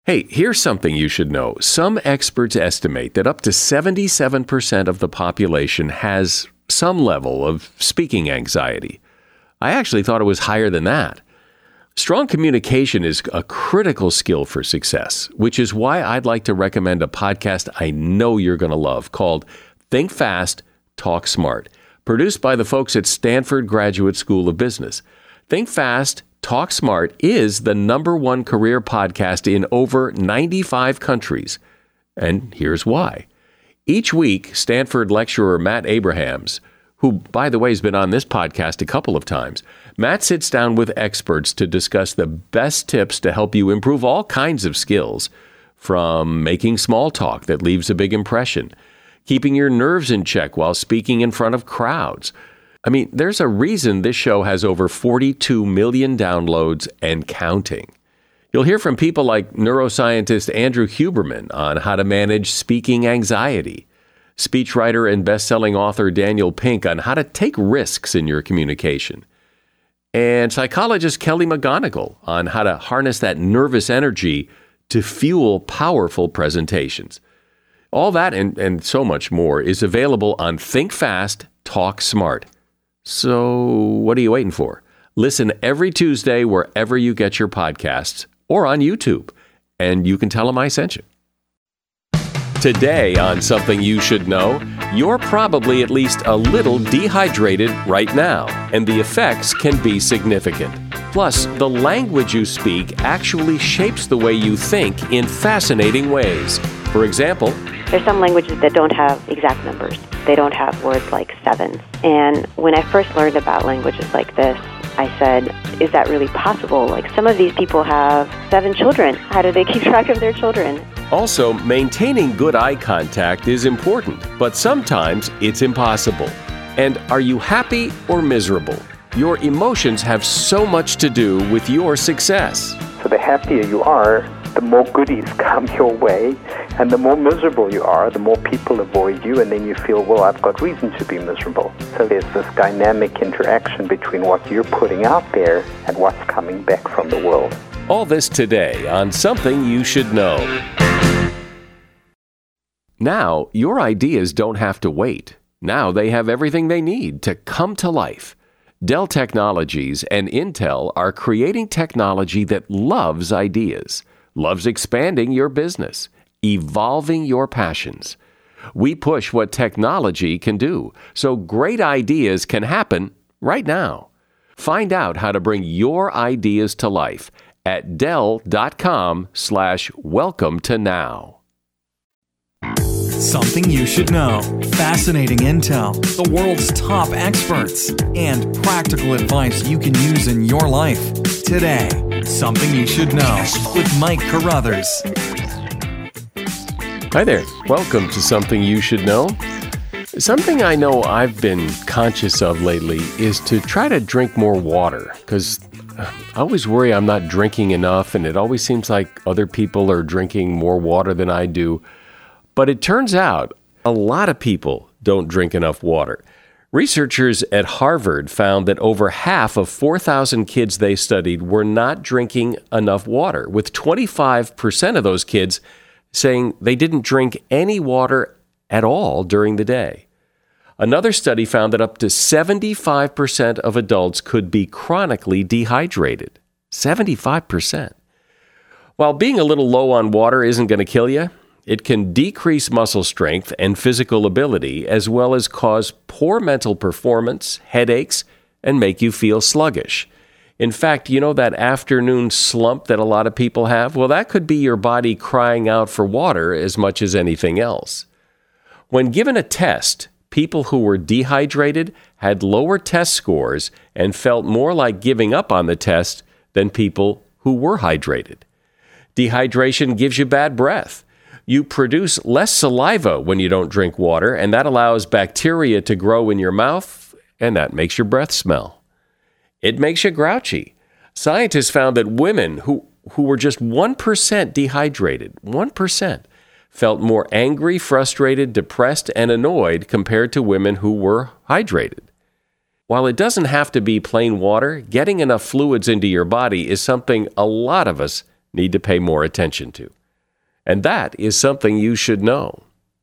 Hey, here's something you should know. Some experts estimate that up to 77% of the population has some level of speaking anxiety. I actually thought it was higher than that. Strong communication is a critical skill for success, which is why I'd like to recommend a podcast I know you're going to love called Think Fast, Talk Smart, produced by the folks at Stanford Graduate School of Business. Think Fast, Talk Smart is the #1 career podcast in over 95 countries. And here's why. Each week, Stanford lecturer Matt Abrahams, who, by the way, has been on this podcast a couple of times, Matt sits down with experts to discuss the best tips to help you improve all kinds of skills, from making small talk that leaves a big impression, keeping your nerves in check while speaking in front of crowds. I mean, there's a reason this show has over 42 million downloads and counting. You'll hear from people like neuroscientist Andrew Huberman on how to manage speaking anxiety, speechwriter and best-selling author Daniel Pink on how to take risks in your communication, and psychologist Kelly McGonigal on how to harness that nervous energy to fuel powerful presentations. All that and so much more is available on Think Fast, Talk Smart. So what are you waiting for? Listen every Tuesday wherever you get your podcasts or on YouTube, and you can tell them I sent you. Today on Something You Should Know, you're probably at least a little dehydrated right now, and the effects can be significant. Plus, the language you speak actually shapes the way you think in fascinating ways. For example, there's some languages that don't have exact numbers. They don't have words like sevens. And when I first learned about languages like this, I said, is that really possible? Like, some of these people have 7 children. How do they keep track of their children? Also, maintaining good eye contact is important, but sometimes it's impossible. And are you happy or miserable? Your emotions have so much to do with your success. So the happier you are, the more goodies come your way, and the more miserable you are, the more people avoid you, and then you feel, well, I've got reason to be miserable. So there's this dynamic interaction between what you're putting out there and what's coming back from the world. All this today on Something You Should Know. Now, your ideas don't have to wait. Now they have everything they need to come to life. Dell Technologies and Intel are creating technology that loves ideas, loves expanding your business, evolving your passions. We push what technology can do, so great ideas can happen right now. Find out how to bring your ideas to life at Dell.com/welcome to now. Something you should know. Fascinating intel, the world's top experts, and practical advice you can use in your life. Today, Something You Should Know with Mike Carruthers. Hi there. Welcome to Something You Should Know. Something I know I've been conscious of lately is to try to drink more water, because I always worry I'm not drinking enough, and it always seems like other people are drinking more water than I do. But it turns out a lot of people don't drink enough water. Researchers at Harvard found that over half of 4,000 kids they studied were not drinking enough water, with 25% of those kids saying they didn't drink any water at all during the day. Another study found that up to 75% of adults could be chronically dehydrated. 75%. While being a little low on water isn't going to kill you, it can decrease muscle strength and physical ability, as well as cause poor mental performance, headaches, and make you feel sluggish. In fact, you know that afternoon slump that a lot of people have? Well, that could be your body crying out for water as much as anything else. When given a test, people who were dehydrated had lower test scores and felt more like giving up on the test than people who were hydrated. Dehydration gives you bad breath. You produce less saliva when you don't drink water, and that allows bacteria to grow in your mouth, and that makes your breath smell. It makes you grouchy. Scientists found that women who were just 1% dehydrated, 1%, felt more angry, frustrated, depressed, and annoyed compared to women who were hydrated. While it doesn't have to be plain water, getting enough fluids into your body is something a lot of us need to pay more attention to. And that is something you should know.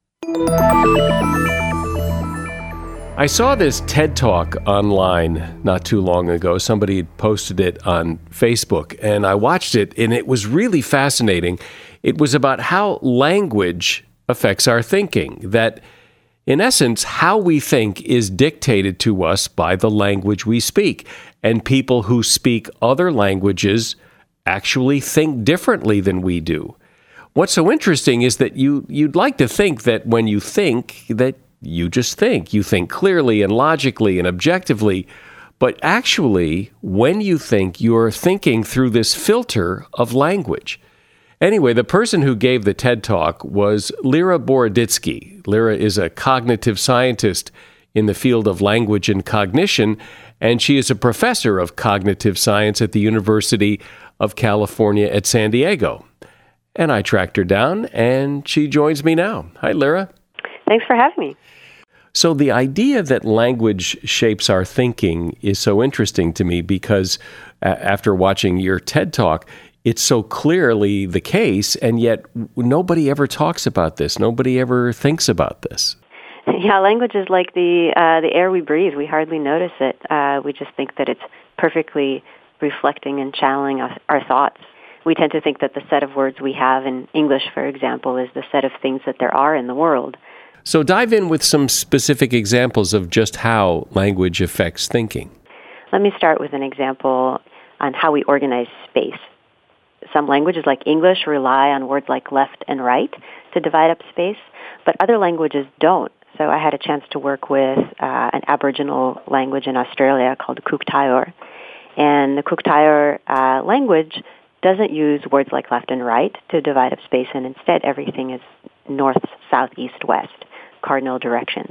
I saw this TED Talk online not too long ago. Somebody had posted it on Facebook, and I watched it, and it was really fascinating. It was about how language affects our thinking, that in essence, how we think is dictated to us by the language we speak. And people who speak other languages actually think differently than we do. What's so interesting is that you'd like to think that when you think that you just think. You think clearly and logically and objectively. But actually, when you think, you're thinking through this filter of language. Anyway, the person who gave the TED Talk was Lera Boroditsky. Lera is a cognitive scientist in the field of language and cognition, and she is a professor of cognitive science at the University of California at San Diego. And I tracked her down, and she joins me now. Hi, Lera. Thanks for having me. So the idea that language shapes our thinking is so interesting to me because after watching your TED Talk, it's so clearly the case, and yet nobody ever talks about this. Nobody ever thinks about this. Yeah, language is like the air we breathe. We hardly notice it. We just think that it's perfectly reflecting and channeling our thoughts. We tend to think that the set of words we have in English, for example, is the set of things that there are in the world. So dive in with some specific examples of just how language affects thinking. Let me start with an example on how we organize space. Some languages like English rely on words like left and right to divide up space, but other languages don't. So I had a chance to work with an Aboriginal language in Australia called Kuuk Thaayorre. And the Kuuk Thaayorre language doesn't use words like left and right to divide up space, and instead everything is north, south, east, west, cardinal directions.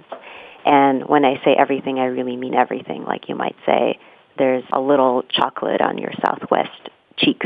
And when I say everything, I really mean everything. Like you might say, there's a little chocolate on your southwest cheek.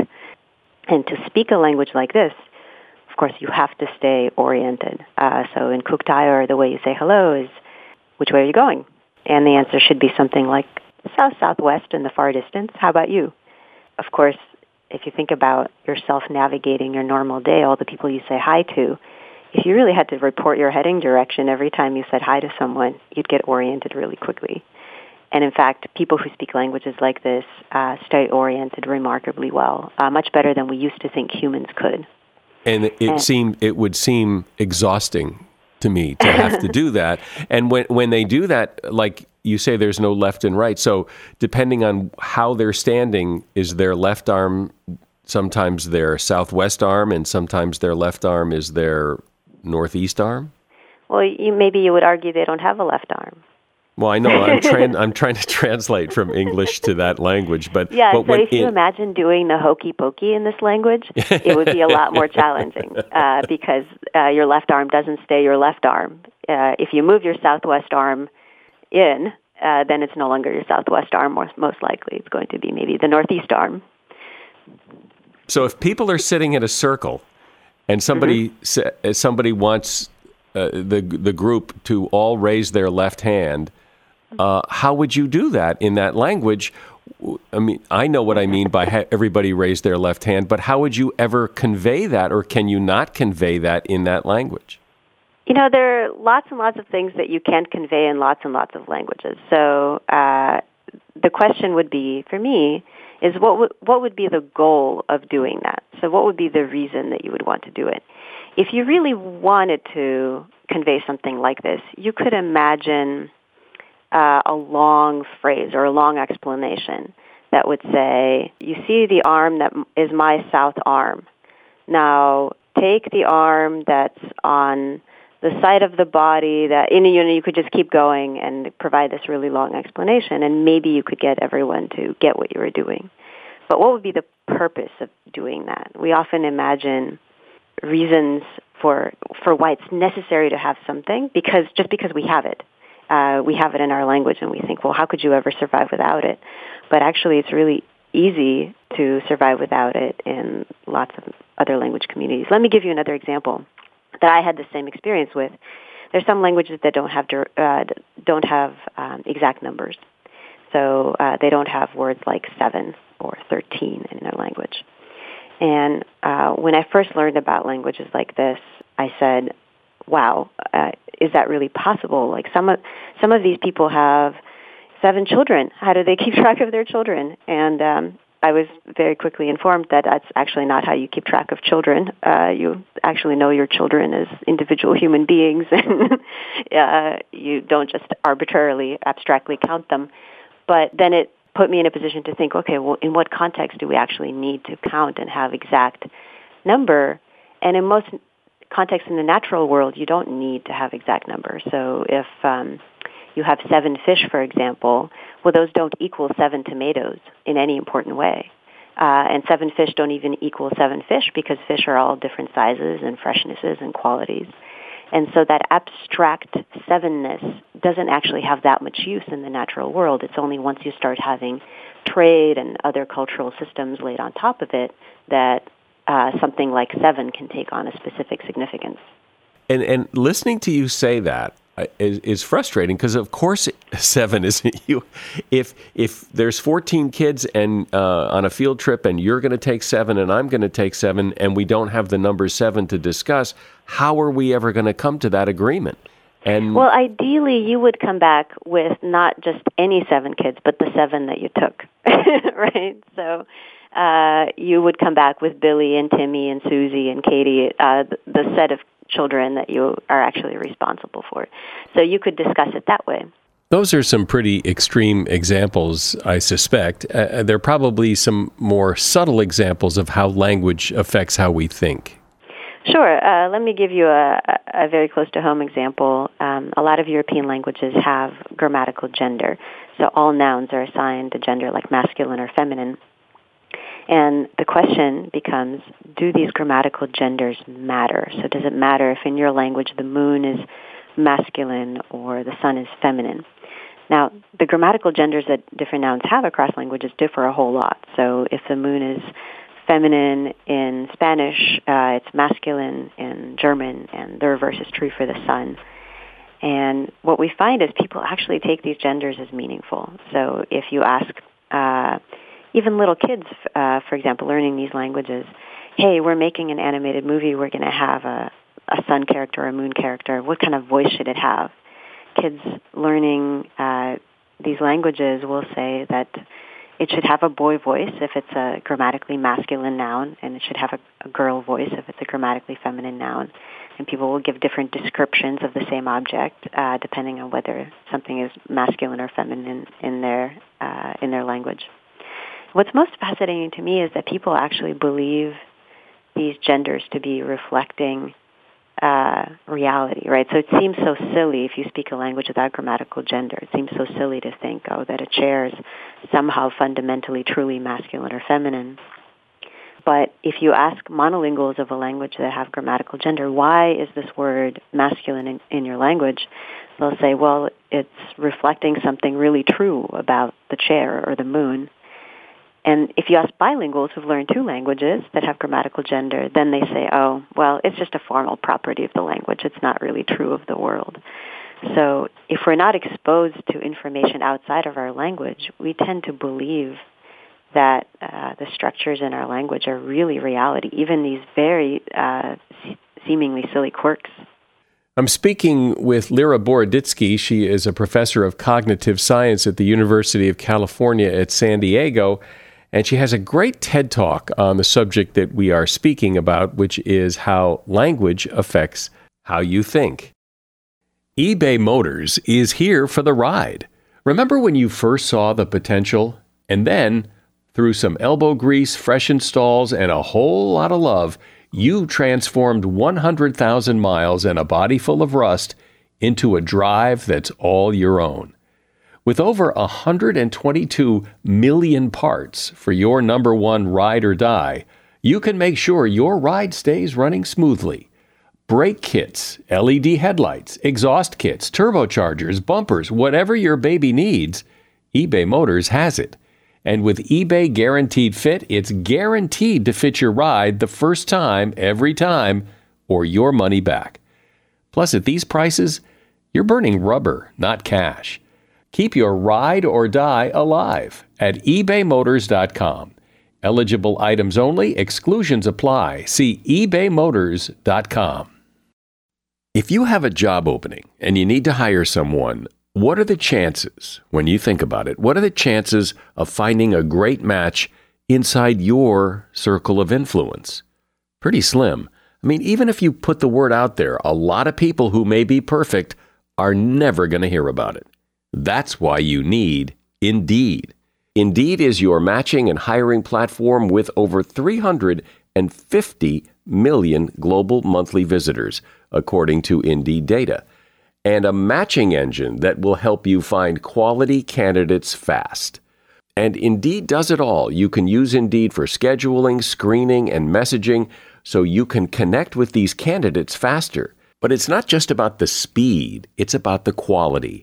And to speak a language like this, of course, you have to stay oriented. So in Kuuk Thaayorre, the way you say hello is, which way are you going? And the answer should be something like south-southwest in the far distance. How about you? Of course, if you think about yourself navigating your normal day, all the people you say hi to, if you really had to report your heading direction every time you said hi to someone, you'd get oriented really quickly. And in fact, people who speak languages like this stay oriented remarkably well, much better than we used to think humans could. And it would seem exhausting to me to have to do that. And when they do that, like you say, there's no left and right. So depending on how they're standing, is their left arm sometimes their southwest arm, and sometimes their left arm is their northeast arm? Well, maybe you would argue they don't have a left arm. Well, I know I'm trying to translate from English to that language, but yeah. But so if you imagine doing the hokey pokey in this language, it would be a lot more challenging because your left arm doesn't stay your left arm. If you move your southwest arm in, then it's no longer your southwest arm. Most likely, it's going to be maybe the northeast arm. So if people are sitting in a circle, and somebody wants the group to all raise their left hand, how would you do that in that language? I mean, I know what I mean by everybody raise their left hand, but how would you ever convey that, or can you not convey that in that language? You know, there are lots and lots of things that you can't convey in lots and lots of languages. So the question would be, for me, is what would be the goal of doing that? So what would be the reason that you would want to do it? If you really wanted to convey something like this, you could imagine a long phrase or a long explanation that would say, you see the arm that is my south arm. Now take the arm that's on the side of the body that, you could just keep going and provide this really long explanation, and maybe you could get everyone to get what you were doing. But what would be the purpose of doing that? We often imagine reasons for why it's necessary to have something because we have it. We have it in our language, and we think, well, how could you ever survive without it? But actually, it's really easy to survive without it in lots of other language communities. Let me give you another example that I had the same experience with. There's some languages that don't have exact numbers, so they don't have words like 7 or 13 in their language. And when I first learned about languages like this, I said, wow, is that really possible? Like some of these people have 7 children. How do they keep track of their children? And I was very quickly informed that that's actually not how you keep track of children. You actually know your children as individual human beings, and you don't just arbitrarily, abstractly count them. But then it put me in a position to think, okay, well, in what context do we actually need to count and have exact number? And in most contexts in the natural world, you don't need to have exact numbers. So if you have 7 fish, for example, well, those don't equal 7 tomatoes in any important way. And 7 fish don't even equal 7 fish because fish are all different sizes and freshnesses and qualities. And so that abstract 7-ness doesn't actually have that much use in the natural world. It's only once you start having trade and other cultural systems laid on top of it that something like 7 can take on a specific significance. And listening to you say that is frustrating because, of course, 7 isn't you. If there's 14 kids and on a field trip and you're going to take 7 and I'm going to take 7 and we don't have the number 7 to discuss, how are we ever going to come to that agreement? And well, ideally, you would come back with not just any 7 kids, but the 7 that you took, right? So you would come back with Billy and Timmy and Susie and Katie, the set of children that you are actually responsible for. So you could discuss it that way. Those are some pretty extreme examples, I suspect. There are probably some more subtle examples of how language affects how we think. Sure. Let me give you a very close-to-home example. A lot of European languages have grammatical gender. So all nouns are assigned a gender like masculine or feminine. And the question becomes, do these grammatical genders matter? So does it matter if in your language the moon is masculine or the sun is feminine? Now, the grammatical genders that different nouns have across languages differ a whole lot. So if the moon is feminine in Spanish, it's masculine in German, and the reverse is true for the sun. And what we find is people actually take these genders as meaningful. So if you ask even little kids, for example, learning these languages, hey, we're making an animated movie, we're going to have a sun character or a moon character, what kind of voice should it have? Kids learning these languages will say that it should have a boy voice if it's a grammatically masculine noun, and it should have a girl voice if it's a grammatically feminine noun. And people will give different descriptions of the same object depending on whether something is masculine or feminine in their language. What's most fascinating to me is that people actually believe these genders to be reflecting reality, right? So it seems so silly if you speak a language without grammatical gender. It seems so silly to think, that a chair is somehow fundamentally truly masculine or feminine. But if you ask monolinguals of a language that have grammatical gender, why is this word masculine in your language? They'll say, well, it's reflecting something really true about the chair or the moon. And if you ask bilinguals who've learned 2 languages that have grammatical gender, then they say, oh, well, it's just a formal property of the language. It's not really true of the world. So if we're not exposed to information outside of our language, we tend to believe that the structures in our language are really reality, even these very seemingly silly quirks. I'm speaking with Lera Boroditsky. She is a professor of cognitive science at the University of California at San Diego, and she has a great TED Talk on the subject that we are speaking about, which is how language affects how you think. eBay Motors is here for the ride. Remember when you first saw the potential? And then, through some elbow grease, fresh installs, and a whole lot of love, you transformed 100,000 miles and a body full of rust into a drive that's all your own. With over 122 million parts for your number one ride or die, you can make sure your ride stays running smoothly. Brake kits, LED headlights, exhaust kits, turbochargers, bumpers, whatever your baby needs, eBay Motors has it. And with eBay Guaranteed Fit, it's guaranteed to fit your ride the first time, every time, or your money back. Plus, at these prices, you're burning rubber, not cash. Keep your ride or die alive at ebaymotors.com. Eligible items only. Exclusions apply. See ebaymotors.com. If you have a job opening and you need to hire someone, what are the chances, when you think about it, what are the chances of finding a great match inside your circle of influence? Pretty slim. I mean, even if you put the word out there, a lot of people who may be perfect are never going to hear about it. That's why you need Indeed. Indeed is your matching and hiring platform with over 350 million global monthly visitors, according to Indeed data, and a matching engine that will help you find quality candidates fast. And Indeed does it all. You can use Indeed for scheduling, screening, and messaging so you can connect with these candidates faster. But it's not just about the speed, it's about the quality.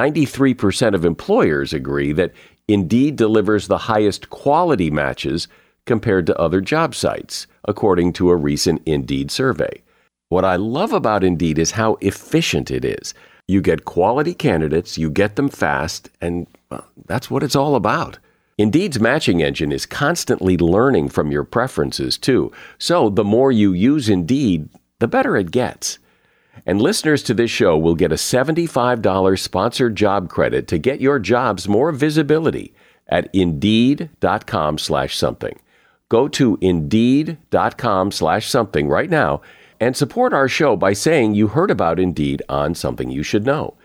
93% of employers agree that Indeed delivers the highest quality matches compared to other job sites, according to a recent Indeed survey. What I love about Indeed is how efficient it is. You get quality candidates, you get them fast, and that's what it's all about. Indeed's matching engine is constantly learning from your preferences, too. So the more you use Indeed, the better it gets. And listeners to this show will get a $75 sponsored job credit to get your jobs more visibility at Indeed.com/something. Go to Indeed.com/something right now and support our show by saying you heard about Indeed on Something You Should Know.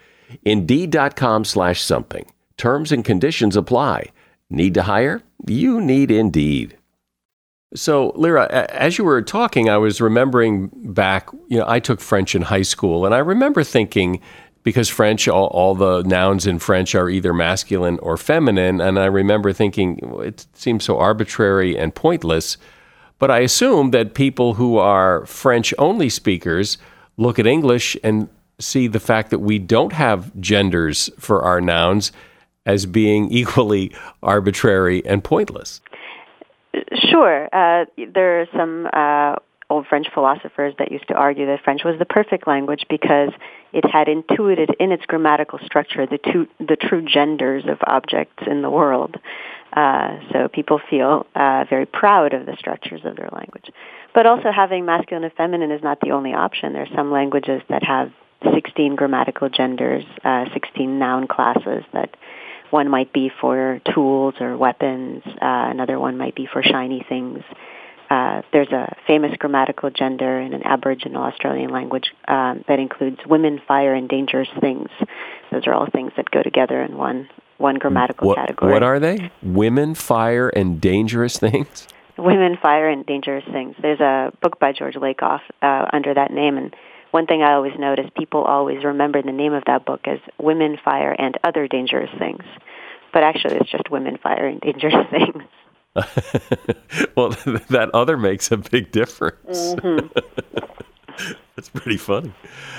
Indeed.com/something. Terms and conditions apply. Need to hire? You need Indeed. So, Lyra, as you were talking, I was remembering back, I took French in high school, and I remember thinking, because French, all the nouns in French are either masculine or feminine, and I remember thinking, it seems so arbitrary and pointless, but I assume that people who are French-only speakers look at English and see the fact that we don't have genders for our nouns as being equally arbitrary and pointless. Sure. There are some old French philosophers that used to argue that French was the perfect language because it had intuited in its grammatical structure the true genders of objects in the world. So people feel very proud of the structures of their language. But also having masculine and feminine is not the only option. There are some languages that have 16 grammatical genders, 16 noun classes that one might be for tools or weapons. Another one might be for shiny things. There's a famous grammatical gender in an Aboriginal Australian language that includes women, fire, and dangerous things. Those are all things that go together in one grammatical category. What are they? Women, fire, and dangerous things? Women, fire, and dangerous things. There's a book by George Lakoff under that name, and one thing I always notice, people always remember the name of that book as Women, Fire, and Other Dangerous Things. But actually, it's just Women, Fire, and Dangerous Things. Well, that other makes a big difference. Mm-hmm. That's pretty funny.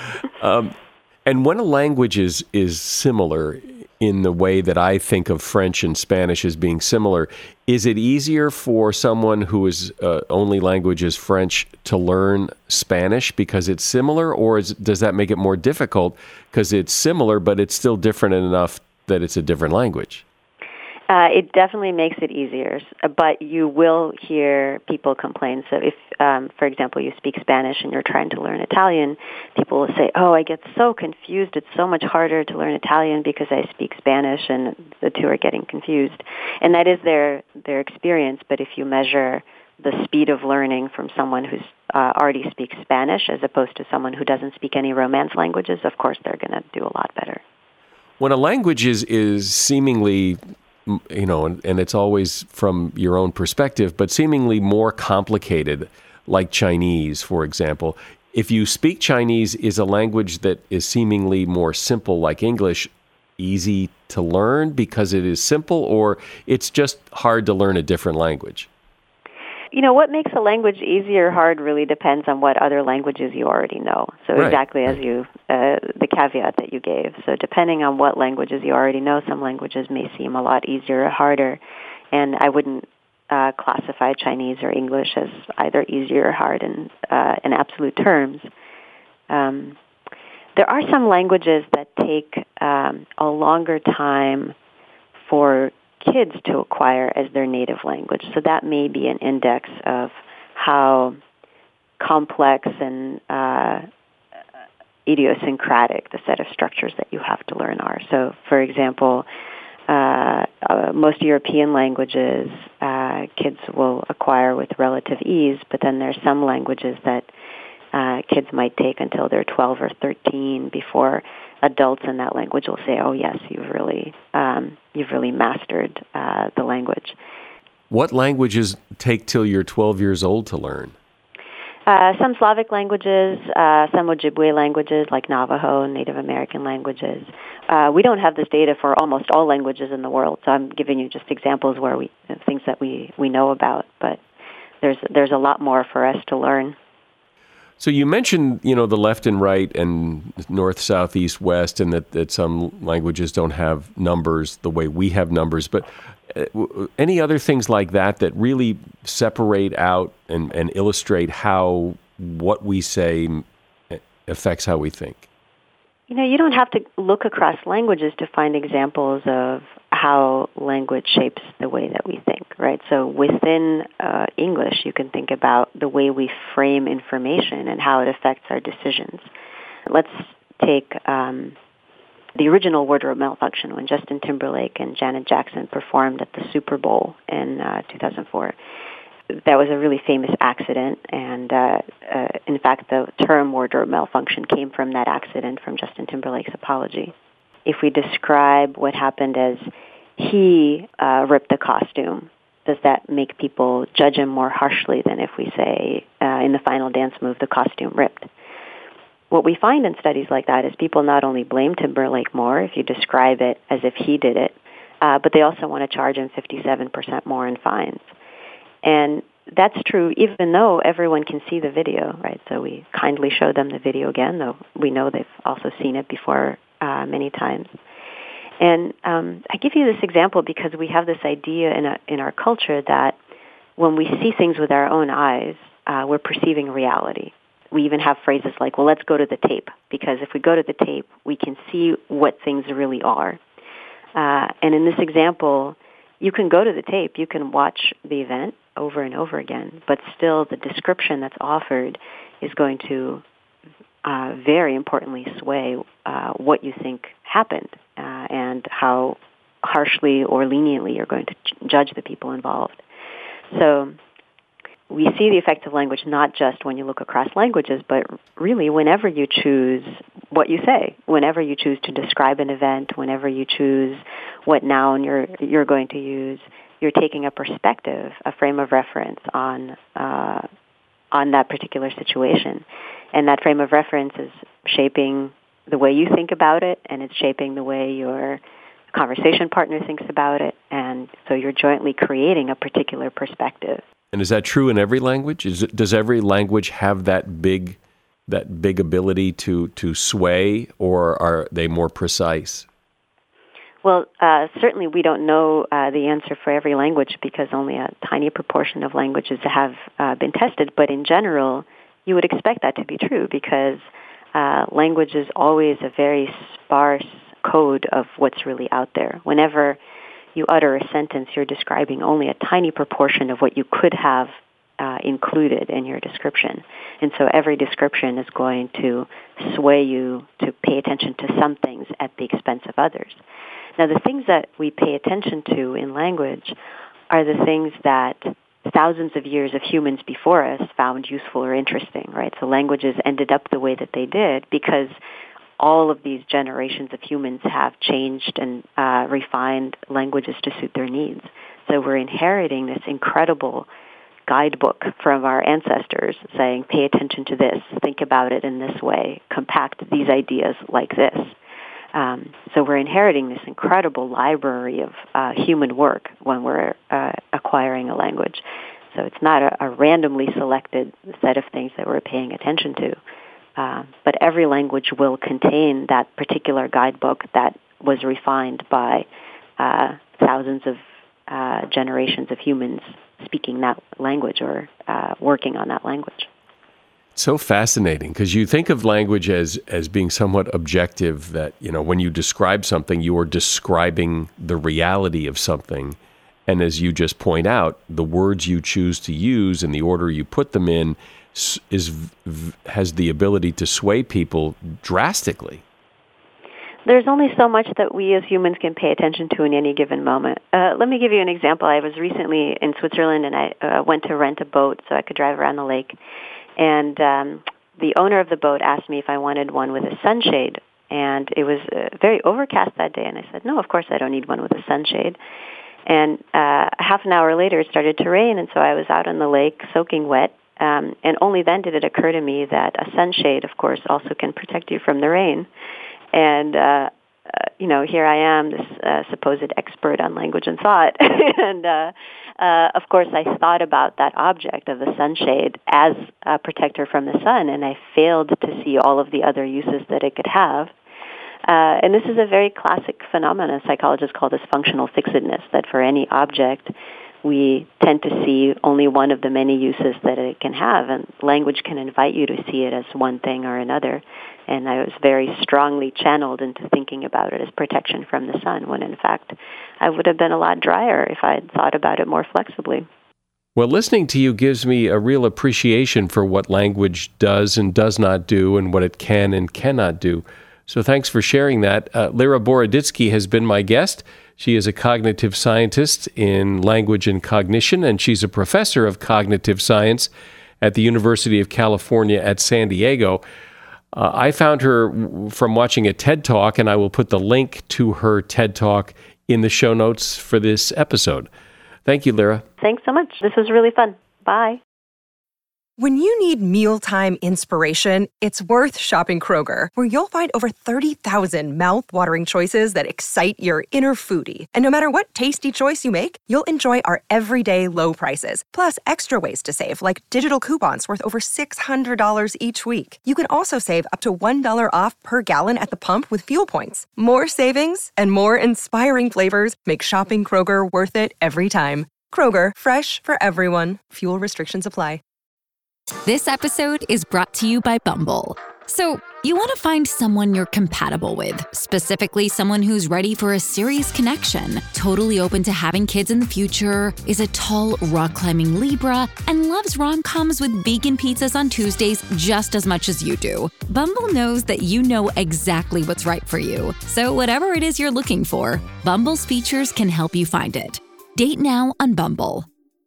And when a language is similar in the way that I think of French and Spanish as being similar, is it easier for someone who is only language is French to learn Spanish because it's similar, or does that make it more difficult because it's similar but it's still different enough that it's a different language? It definitely makes it easier, but you will hear people complain. So if, for example, you speak Spanish and you're trying to learn Italian, people will say, oh, I get so confused. It's so much harder to learn Italian because I speak Spanish, and the two are getting confused. And that is their experience, but if you measure the speed of learning from someone who's already speaks Spanish as opposed to someone who doesn't speak any Romance languages, of course they're going to do a lot better. When a language is seemingly, and it's always from your own perspective, but seemingly more complicated, like Chinese, for example. If you speak Chinese, is a language that is seemingly more simple, like English, easy to learn because it is simple, or it's just hard to learn a different language? What makes a language easy or hard really depends on what other languages you already know. So right. Exactly as the caveat that you gave. So depending on what languages you already know, some languages may seem a lot easier or harder. And I wouldn't classify Chinese or English as either easier or hard in absolute terms. There are some languages that take a longer time for kids to acquire as their native language. So that may be an index of how complex and idiosyncratic the set of structures that you have to learn are. So, for example, most European languages kids will acquire with relative ease, but then there's some languages that kids might take until they're 12 or 13 before adults in that language will say, "Oh, yes, you've really mastered the language." What languages take till you're 12 years old to learn? Some Slavic languages, some Ojibwe languages like Navajo and Native American languages. We don't have this data for almost all languages in the world, so I'm giving you just examples where things that we know about, but there's a lot more for us to learn. So you mentioned, the left and right and north, south, east, west, and that some languages don't have numbers the way we have numbers. But any other things like that really separate out and illustrate how what we say affects how we think? You don't have to look across languages to find examples of how language shapes the way that we think, right? So within English, you can think about the way we frame information and how it affects our decisions. Let's take the original Wardrobe Malfunction when Justin Timberlake and Janet Jackson performed at the Super Bowl in 2004. That was a really famous accident, and in fact, the term wardrobe malfunction came from that accident, from Justin Timberlake's apology. If we describe what happened as he ripped the costume, does that make people judge him more harshly than if we say, in the final dance move, the costume ripped? What we find in studies like that is people not only blame Timberlake more if you describe it as if he did it, but they also want to charge him 57% more in fines. And that's true even though everyone can see the video, right? So we kindly show them the video again, though we know they've also seen it before many times. And I give you this example because we have this idea in our culture that when we see things with our own eyes, we're perceiving reality. We even have phrases like, well, let's go to the tape, because if we go to the tape, we can see what things really are. And in this example, you can go to the tape, you can watch the event over and over again, but still the description that's offered is going to very importantly sway what you think happened and how harshly or leniently you're going to judge the people involved. So we see the effects of language not just when you look across languages, but really whenever you choose what you say, whenever you choose to describe an event, whenever you choose what noun you're going to use, you're taking a perspective, a frame of reference on that particular situation. And that frame of reference is shaping the way you think about it, and it's shaping the way your conversation partner thinks about it, and so you're jointly creating a particular perspective. And is that true in every language? Does every language have that big ability to sway, or are they more precise? Well, certainly we don't know the answer for every language because only a tiny proportion of languages have been tested. But in general, you would expect that to be true because language is always a very sparse code of what's really out there. Whenever you utter a sentence, you're describing only a tiny proportion of what you could have included in your description. And so every description is going to sway you to pay attention to some things at the expense of others. Now, the things that we pay attention to in language are the things that thousands of years of humans before us found useful or interesting, right? So languages ended up the way that they did because all of these generations of humans have changed and refined languages to suit their needs. So we're inheriting this incredible guidebook from our ancestors saying, pay attention to this, think about it in this way, compact these ideas like this. So we're inheriting this incredible library of human work when we're acquiring a language. So it's not a randomly selected set of things that we're paying attention to. But every language will contain that particular guidebook that was refined by thousands of generations of humans speaking that language or working on that language. So fascinating, because you think of language as being somewhat objective, that, when you describe something, you are describing the reality of something. And as you just point out, the words you choose to use and the order you put them in has the ability to sway people drastically. There's only so much that we as humans can pay attention to in any given moment. Let me give you an example. I was recently in Switzerland, and I went to rent a boat so I could drive around the lake. And the owner of the boat asked me if I wanted one with a sunshade. And it was very overcast that day. And I said, no, of course I don't need one with a sunshade. And half an hour later, it started to rain. And so I was out on the lake soaking wet. And only then did it occur to me that a sunshade, of course, also can protect you from the rain. And, here I am, this supposed expert on language and thought. And, of course, I thought about that object of the sunshade as a protector from the sun, and I failed to see all of the other uses that it could have. And this is a very classic phenomenon psychologists call this functional fixedness, that for any object, we tend to see only one of the many uses that it can have, and language can invite you to see it as one thing or another. And I was very strongly channeled into thinking about it as protection from the sun, when in fact I would have been a lot drier if I had thought about it more flexibly. Well, listening to you gives me a real appreciation for what language does and does not do and what it can and cannot do. So thanks for sharing that. Lera Boroditsky has been my guest. She is a cognitive scientist in language and cognition, and she's a professor of cognitive science at the University of California at San Diego. I found her from watching a TED Talk, and I will put the link to her TED Talk in the show notes for this episode. Thank you, Lera. Thanks so much. This was really fun. Bye. When you need mealtime inspiration, it's worth shopping Kroger, where you'll find over 30,000 mouth-watering choices that excite your inner foodie. And no matter what tasty choice you make, you'll enjoy our everyday low prices, plus extra ways to save, like digital coupons worth over $600 each week. You can also save up to $1 off per gallon at the pump with fuel points. More savings and more inspiring flavors make shopping Kroger worth it every time. Kroger, fresh for everyone. Fuel restrictions apply. This episode is brought to you by Bumble. So, you want to find someone you're compatible with, specifically someone who's ready for a serious connection, totally open to having kids in the future, is a tall, rock-climbing Libra, and loves rom-coms with vegan pizzas on Tuesdays just as much as you do. Bumble knows that you know exactly what's right for you. So whatever it is you're looking for, Bumble's features can help you find it. Date now on Bumble.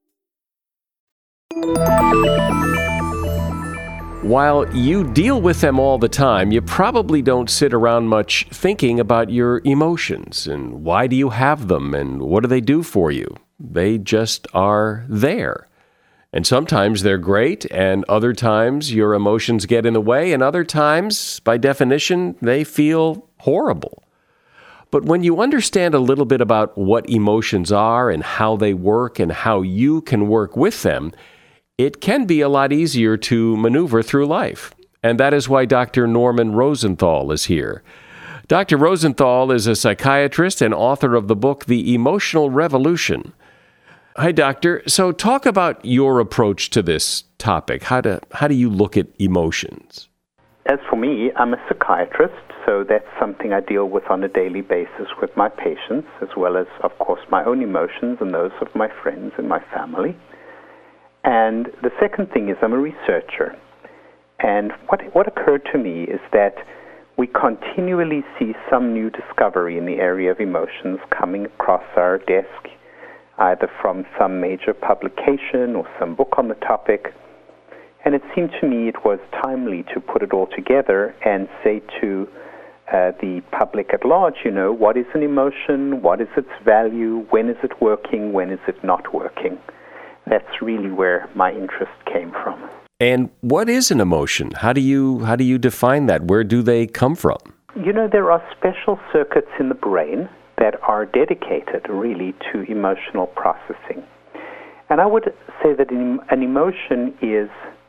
While you deal with them all the time, you probably don't sit around much thinking about your emotions and why do you have them and what do they do for you. They just are there. And sometimes they're great, and other times your emotions get in the way, and other times, by definition, they feel horrible. But when you understand a little bit about what emotions are and how they work and how you can work with them, it can be a lot easier to maneuver through life. And that is why Dr. Norman Rosenthal is here. Dr. Rosenthal is a psychiatrist and author of the book, The Emotional Revolution. Hi, Doctor. So talk about your approach to this topic. How do you look at emotions? As for me, I'm a psychiatrist, so that's something I deal with on a daily basis with my patients, as well as, of course, my own emotions and those of my friends and my family. And the second thing is I'm a researcher. And what occurred to me is that we continually see some new discovery in the area of emotions coming across our desk, either from some major publication or some book on the topic. And it seemed to me it was timely to put it all together and say to the public at large, what is an emotion, what is its value, when is it working, when is it not working? That's really where my interest came from. And what is an emotion? How do you define that? Where do they come from? There are special circuits in the brain that are dedicated really to emotional processing. And I would say that an emotion is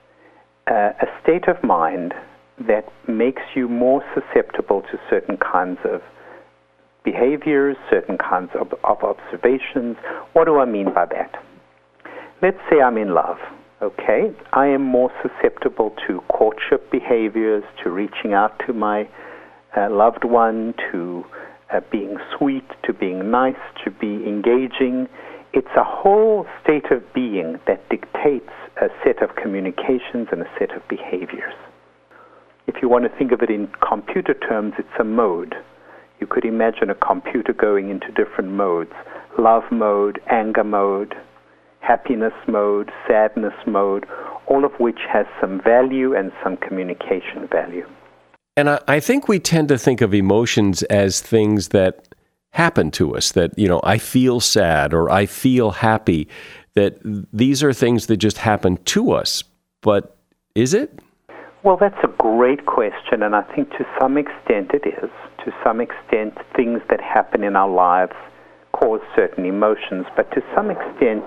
a state of mind that makes you more susceptible to certain kinds of behaviors, certain kinds of observations. What do I mean by that? Let's say I'm in love, Okay, I am more susceptible to courtship behaviors, to reaching out to my loved one, to being sweet, to being nice, to be engaging. It's a whole state of being that dictates a set of communications and a set of behaviors. If you want to think of it in computer terms, it's a mode. You could imagine a computer going into different modes: love mode, anger mode, happiness mode, sadness mode, all of which has some value and some communication value. And I think we tend to think of emotions as things that happen to us, that, I feel sad or I feel happy, that these are things that just happen to us. But is it? Well, that's a great question, and I think to some extent it is. To some extent, things that happen in our lives cause certain emotions, but to some extent,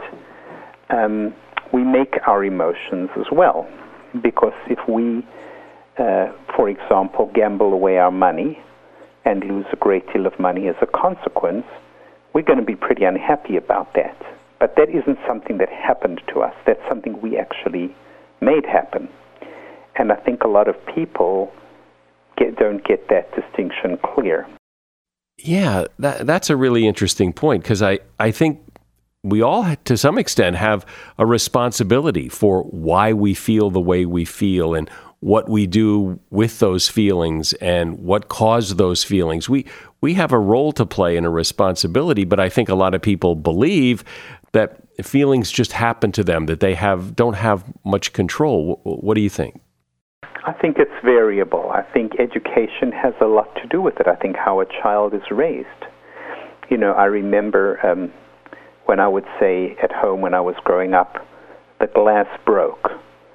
we make our emotions as well. Because if we, for example, gamble away our money and lose a great deal of money as a consequence, we're going to be pretty unhappy about that. But that isn't something that happened to us. That's something we actually made happen. And I think a lot of people don't get that distinction clear. Yeah, that's a really interesting point, because I think we all, to some extent, have a responsibility for why we feel the way we feel and what we do with those feelings and what caused those feelings. We have a role to play and a responsibility, but I think a lot of people believe that feelings just happen to them, that they don't have much control. What do you think? I think it's variable. I think education has a lot to do with it. I think how a child is raised. I remember when I would say at home when I was growing up, the glass broke.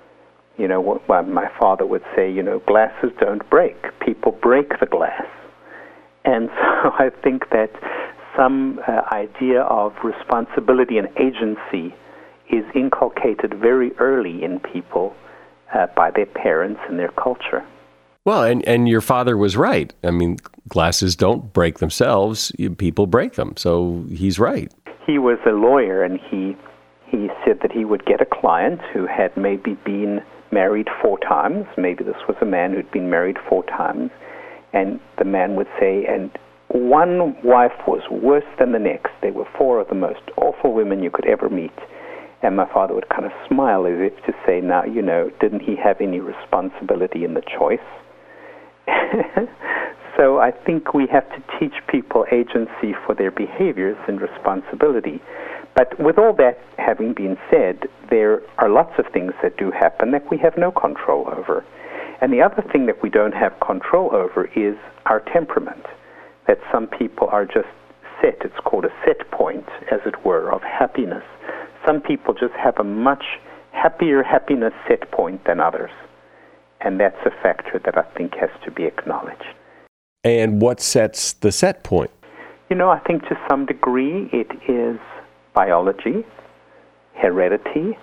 My father would say, glasses don't break. People break the glass. And so I think that some idea of responsibility and agency is inculcated very early in people by their parents and their culture. Well, and your father was right. I mean, glasses don't break themselves. People break them. So he's right. He was a lawyer, and he said that he would get a client who had maybe been married 4 times. Maybe this was a man who'd been married 4 times. And the man would say, and one wife was worse than the next. There were 4 of the most awful women you could ever meet. And my father would kind of smile as if to say, now, didn't he have any responsibility in the choice? So I think we have to teach people agency for their behaviors and responsibility. But with all that having been said, there are lots of things that do happen that we have no control over. And the other thing that we don't have control over is our temperament, that some people are just set. It's called a set point, as it were, of happiness. Some people just have a much happier happiness set point than others. And that's a factor that I think has to be acknowledged. And what sets the set point? I think to some degree it is biology, heredity,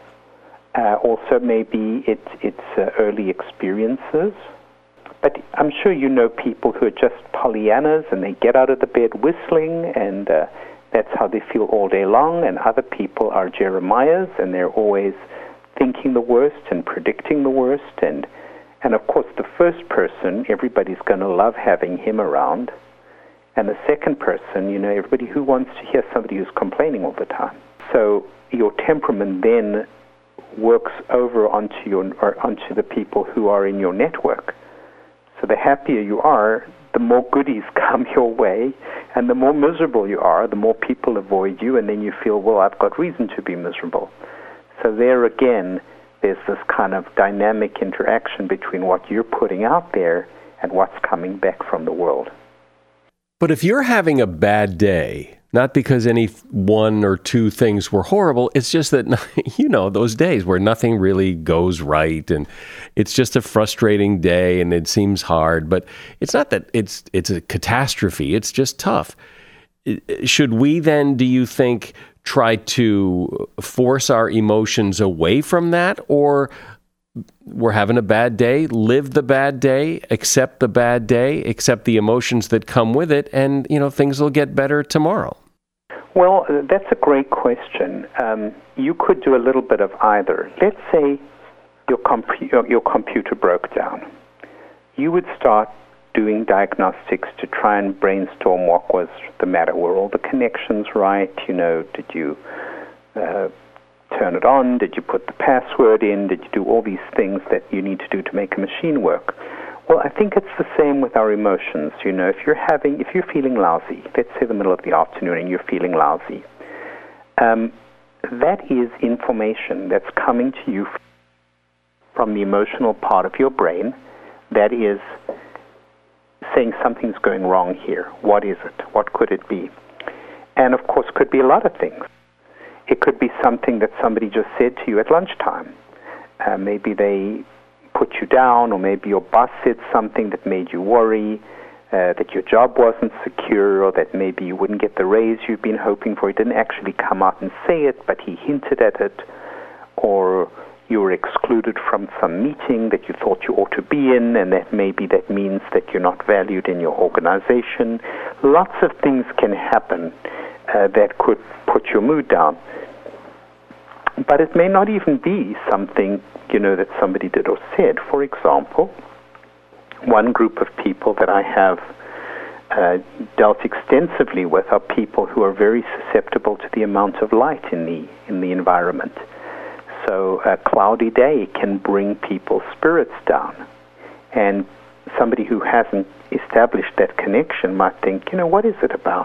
also maybe it's early experiences. But I'm sure you know people who are just Pollyannas and they get out of the bed whistling and that's how they feel all day long, and other people are Jeremiahs and they're always thinking the worst and predicting the worst. And of course, the first person, everybody's going to love having him around. And the second person, everybody who wants to hear somebody who's complaining all the time. So your temperament then works over onto the people who are in your network. So the happier you are, the more goodies come your way, and the more miserable you are, the more people avoid you, and then you feel, well, I've got reason to be miserable. So there again, there's this kind of dynamic interaction between what you're putting out there and what's coming back from the world. But if you're having a bad day, not because any 1 or 2 things were horrible, it's just that, those days where nothing really goes right and it's just a frustrating day and it seems hard, but it's not that it's a catastrophe, it's just tough. Should we then, do you think, try to force our emotions away from that, or we're having a bad day, live the bad day, accept the bad day, accept the emotions that come with it, and things will get better tomorrow? Well, that's a great question. You could do a little bit of either. Let's say your computer broke down. You would start doing diagnostics to try and brainstorm what was the matter. Were all the connections right? Did you turn it on? Did you put the password in? Did you do all these things that you need to do to make a machine work? Well, I think it's the same with our emotions. If you're feeling lousy, let's say the middle of the afternoon and you're feeling lousy, that is information that's coming to you from the emotional part of your brain that is saying something's going wrong here. What is it? What could it be? And of course, could be a lot of things. It could be something that somebody just said to you at lunchtime. Maybe they put you down, or maybe your boss said something that made you worry, that your job wasn't secure, or that maybe you wouldn't get the raise you've been hoping for. He didn't actually come out and say it, but he hinted at it. Or you were excluded from some meeting that you thought you ought to be in, and that means that you're not valued in your organization. Lots of things can happen that could put your mood down. But it may not even be something, that somebody did or said. For example, one group of people that I have dealt extensively with are people who are very susceptible to the amount of light in the environment. So a cloudy day can bring people's spirits down. And somebody who hasn't established that connection might think, what is it about?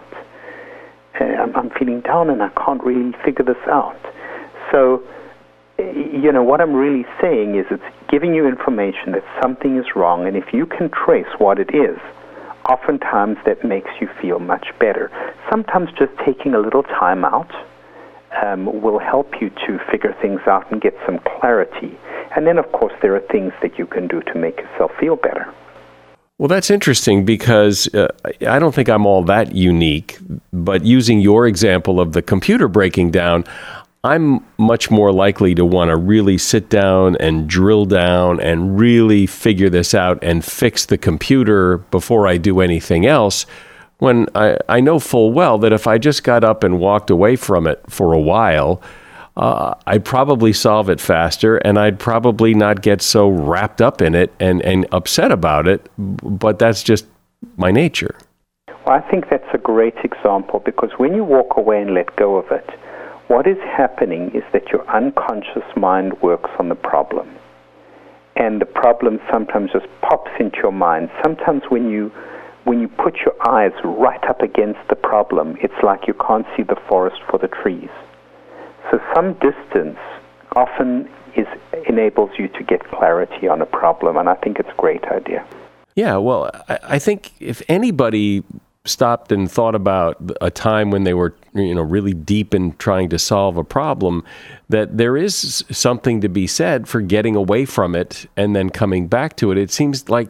I'm feeling down and I can't really figure this out. So, what I'm really saying is it's giving you information that something is wrong, and if you can trace what it is, oftentimes that makes you feel much better. Sometimes just taking a little time out will help you to figure things out and get some clarity. And then, of course, there are things that you can do to make yourself feel better. Well, that's interesting because I don't think I'm all that unique, but using your example of the computer breaking down, I'm much more likely to want to really sit down and drill down and really figure this out and fix the computer before I do anything else, when I know full well that if I just got up and walked away from it for a while, I'd probably solve it faster, and I'd probably not get so wrapped up in it and upset about it, but that's just my nature. Well, I think that's a great example, because when you walk away and let go of it, what is happening is that your unconscious mind works on the problem. And the problem sometimes just pops into your mind. Sometimes when you put your eyes right up against the problem, it's like you can't see the forest for the trees. So some distance often enables you to get clarity on a problem, and I think it's a great idea. Yeah, well, I think if anybody stopped and thought about a time when they were, really deep in trying to solve a problem, that there is something to be said for getting away from it and then coming back to it. It seems like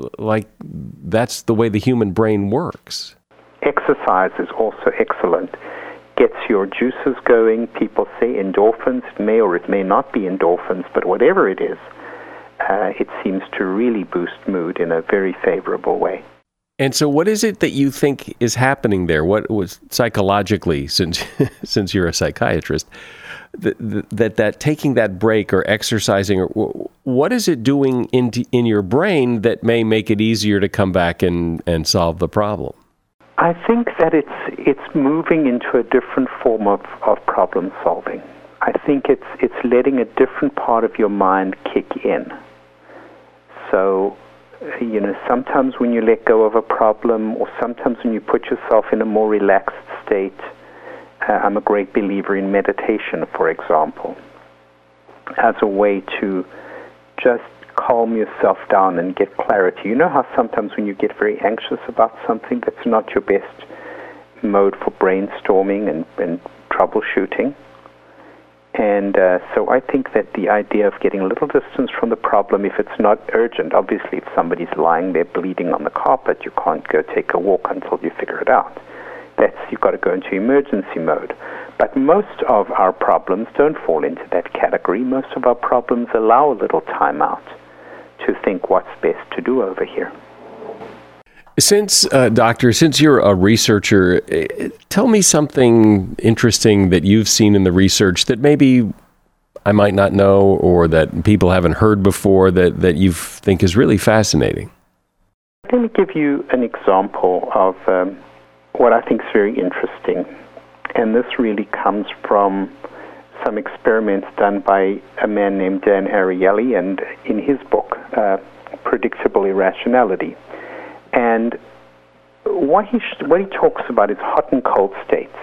that's the way the human brain works. Exercise is also excellent. Gets your juices going. People say endorphins. It may or it may not be endorphins, but whatever it is, it seems to really boost mood in a very favorable way. And so what is it that you think is happening there? What was psychologically, since you're a psychiatrist, that taking that break or exercising, or what is it doing in your brain that may make it easier to come back and solve the problem? I think that it's moving into a different form of problem solving. I think it's letting a different part of your mind kick in. So, sometimes when you let go of a problem, or sometimes when you put yourself in a more relaxed state, I'm a great believer in meditation, for example, as a way to just calm yourself down and get clarity. You know how sometimes when you get very anxious about something, that's not your best mode for brainstorming and troubleshooting? And so I think that the idea of getting a little distance from the problem, if it's not urgent, obviously if somebody's lying there bleeding on the carpet, you can't go take a walk until you figure it out. You've got to go into emergency mode. But most of our problems don't fall into that category. Most of our problems allow a little time out to think what's best to do over here. Doctor, since you're a researcher, tell me something interesting that you've seen in the research that maybe I might not know or that people haven't heard before that you think is really fascinating. Let me give you an example of what I think is very interesting. And this really comes from some experiments done by a man named Dan Ariely, and in his book, Predictable Irrationality. And what he talks about is hot and cold states.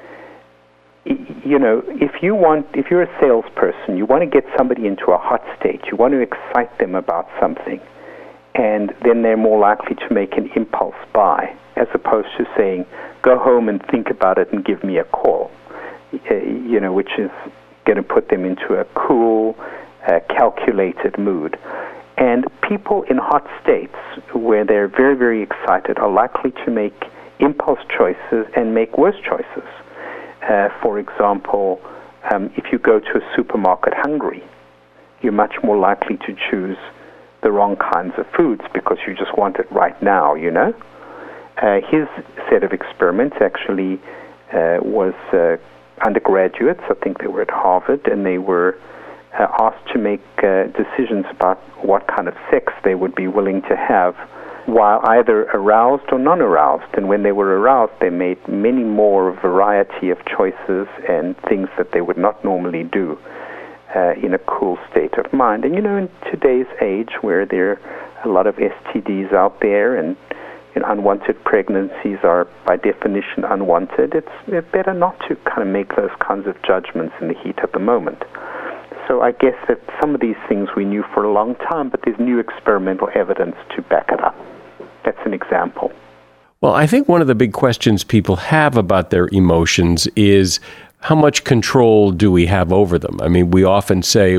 You know, if you're a salesperson, you want to get somebody into a hot state. You want to excite them about something, and then they're more likely to make an impulse buy, as opposed to saying, "Go home and think about it and give me a call." You know, which is going to put them into a cool, calculated mood. And people in hot states, where they're very, very excited, are likely to make impulse choices and make worse choices. For example, if you go to a supermarket hungry, you're much more likely to choose the wrong kinds of foods because you just want it right now, you know? His set of experiments actually was undergraduates. I think they were at Harvard, and they were asked to make decisions about what kind of sex they would be willing to have while either aroused or non-aroused. And when they were aroused, they made many more variety of choices and things that they would not normally do in a cool state of mind. And, you know, in today's age where there are a lot of STDs out there and unwanted pregnancies are, by definition, unwanted, it's better not to kind of make those kinds of judgments in the heat of the moment. So I guess that some of these things we knew for a long time, but there's new experimental evidence to back it up. That's an example. Well, I think one of the big questions people have about their emotions is how much control do we have over them? I mean, we often say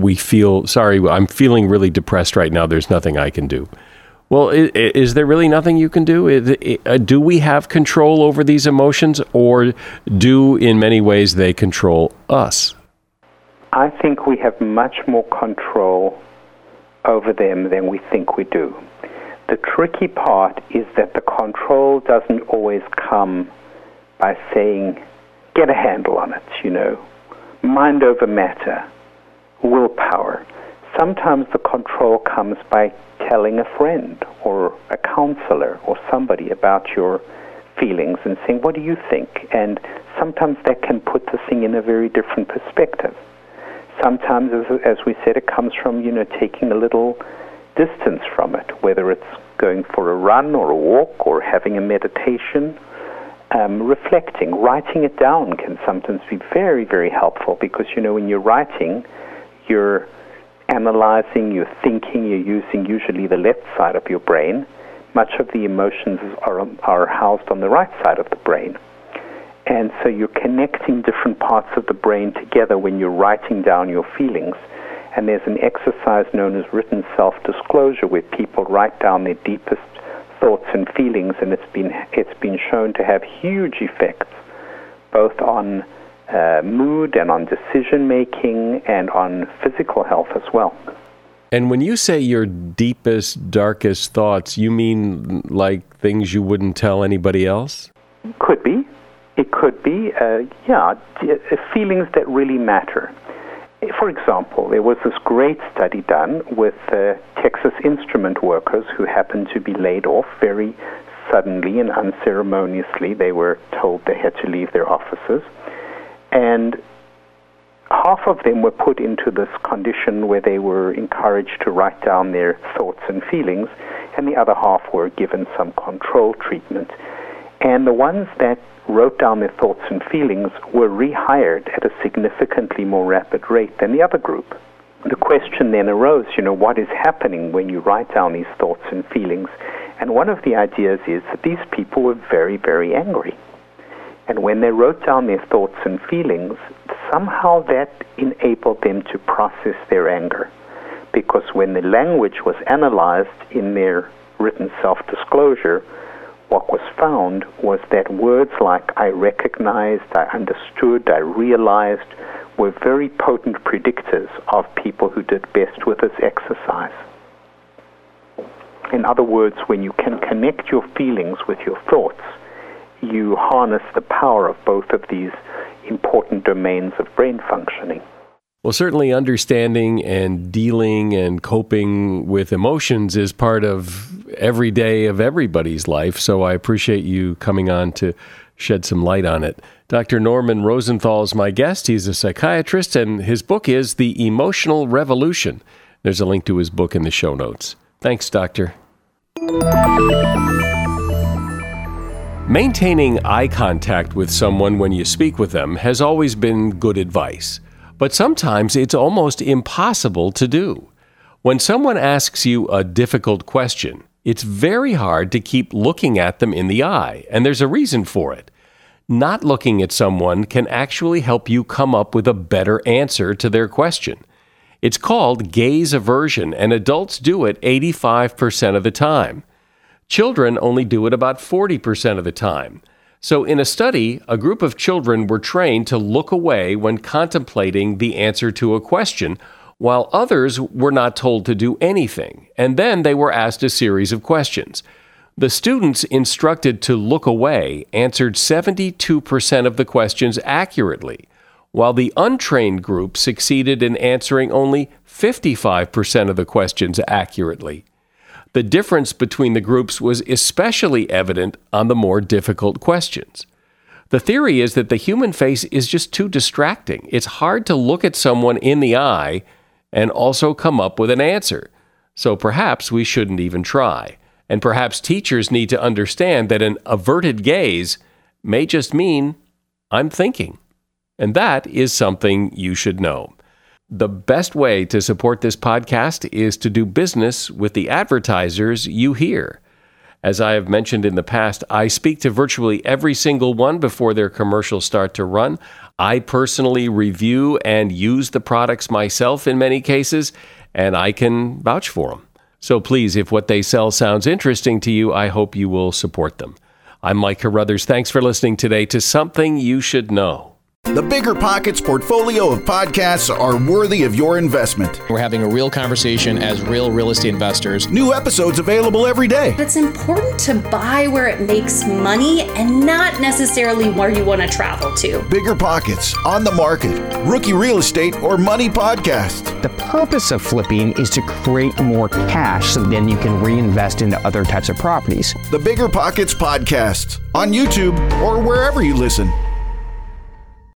I'm feeling really depressed right now. There's nothing I can do. Well, is there really nothing you can do? Do we have control over these emotions, or do, in many ways, they control us? I think we have much more control over them than we think we do. The tricky part is that the control doesn't always come by saying, get a handle on it, you know, mind over matter, willpower. Sometimes the control comes by telling a friend or a counselor or somebody about your feelings and saying, what do you think? And sometimes that can put the thing in a very different perspective. Sometimes, as we said, it comes from, you know, taking a little distance from it, whether it's going for a run or a walk or having a meditation, reflecting. Writing it down can sometimes be very, very helpful because, you know, when you're writing, you're analyzing, you're thinking, you're using usually the left side of your brain. Much of the emotions are housed on the right side of the brain. And so you're connecting different parts of the brain together when you're writing down your feelings. And there's an exercise known as written self-disclosure where people write down their deepest thoughts and feelings, and it's been shown to have huge effects both on mood and on decision-making and on physical health as well. And when you say your deepest, darkest thoughts, you mean like things you wouldn't tell anybody else? Could be. It could be, feelings that really matter. For example, there was this great study done with Texas Instrument workers who happened to be laid off very suddenly and unceremoniously. They were told they had to leave their offices. And half of them were put into this condition where they were encouraged to write down their thoughts and feelings, and the other half were given some control treatment. And the ones that wrote down their thoughts and feelings were rehired at a significantly more rapid rate than the other group. The question then arose, you know, what is happening when you write down these thoughts and feelings? And one of the ideas is that these people were very, very angry. And when they wrote down their thoughts and feelings, somehow that enabled them to process their anger. Because when the language was analyzed in their written self-disclosure, what was found was that words like I recognized, I understood, I realized were very potent predictors of people who did best with this exercise. In other words, when you can connect your feelings with your thoughts, you harness the power of both of these important domains of brain functioning. Well, certainly understanding and dealing and coping with emotions is part of every day of everybody's life, so I appreciate you coming on to shed some light on it. Dr. Norman Rosenthal is my guest. He's a psychiatrist, and his book is The Emotional Revolution. There's a link to his book in the show notes. Thanks, Doctor. Maintaining eye contact with someone when you speak with them has always been good advice, but sometimes it's almost impossible to do. When someone asks you a difficult question, it's very hard to keep looking at them in the eye, and there's a reason for it. Not looking at someone can actually help you come up with a better answer to their question. It's called gaze aversion, and adults do it 85% of the time. Children only do it about 40% of the time. So in a study, a group of children were trained to look away when contemplating the answer to a question, while others were not told to do anything, and then they were asked a series of questions. The students instructed to look away answered 72% of the questions accurately, while the untrained group succeeded in answering only 55% of the questions accurately. The difference between the groups was especially evident on the more difficult questions. The theory is that the human face is just too distracting. It's hard to look at someone in the eye and also come up with an answer. So perhaps we shouldn't even try. And perhaps teachers need to understand that an averted gaze may just mean, I'm thinking. And that is something you should know. The best way to support this podcast is to do business with the advertisers you hear. As I have mentioned in the past, I speak to virtually every single one before their commercials start to run. I personally review and use the products myself in many cases, and I can vouch for them. So please, if what they sell sounds interesting to you, I hope you will support them. I'm Mike Carruthers. Thanks for listening today to Something You Should Know. The Bigger Pockets portfolio of podcasts are worthy of your investment. We're having a real conversation as real estate investors. New episodes available every day. It's important to buy where it makes money and not necessarily where you want to travel to. Bigger Pockets, On the Market, Rookie Real Estate, or Money Podcast. The purpose of flipping is to create more cash so then you can reinvest into other types of properties. The Bigger Pockets Podcast, on YouTube or wherever you listen.